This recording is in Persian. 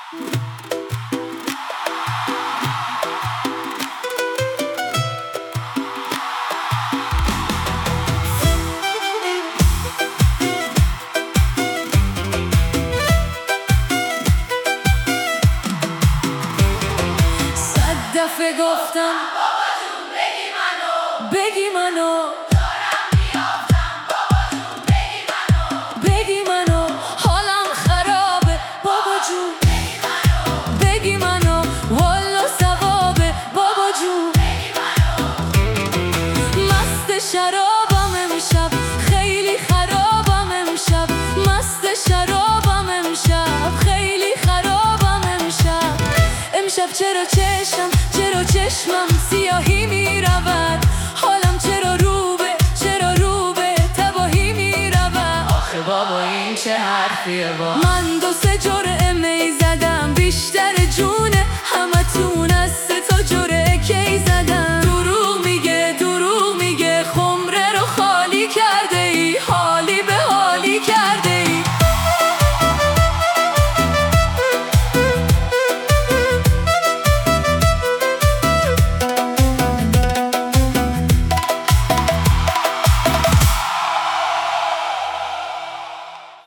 دفعه گفتم بابا جون بگی منو دارم میافتم بابا جون بگی منو حالم خرابه بابا جون بگی منو والا ثوابه بابا جون مست شرابم امشب خیلی خرابم امشب مست شرابم امشب خیلی خرابم امشب چرا چشمم سیاهی میرود حالم چرا رو به تباهی میرود آخه بابا این چه حرفیه با